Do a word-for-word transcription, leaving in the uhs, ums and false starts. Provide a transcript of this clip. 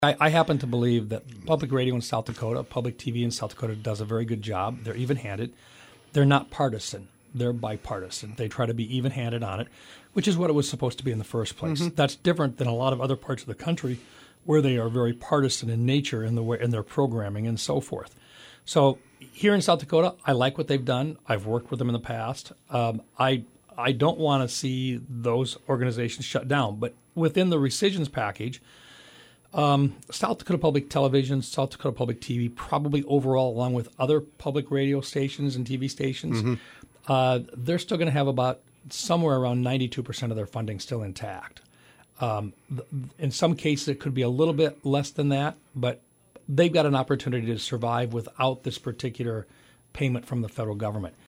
I, I happen to believe that public radio in South Dakota, public T V in South Dakota does a very good job. They're even-handed. They're not partisan. They're bipartisan. They try to be even-handed on it, which is what it was supposed to be in the first place. Mm-hmm. That's different than a lot of other parts of the country where they are very partisan in nature in the way in their programming and so forth. So here in South Dakota, I like what they've done. I've worked with them in the past. Um, I I don't want to see those organizations shut down, but within the rescissions package, Um, South Dakota Public Television, South Dakota Public T V, probably overall, along with other public radio stations and T V stations, mm-hmm. uh, they're still going to have about somewhere around ninety-two percent of their funding still intact. Um, th- in some cases, it could be a little bit less than that, but they've got an opportunity to survive without this particular payment from the federal government.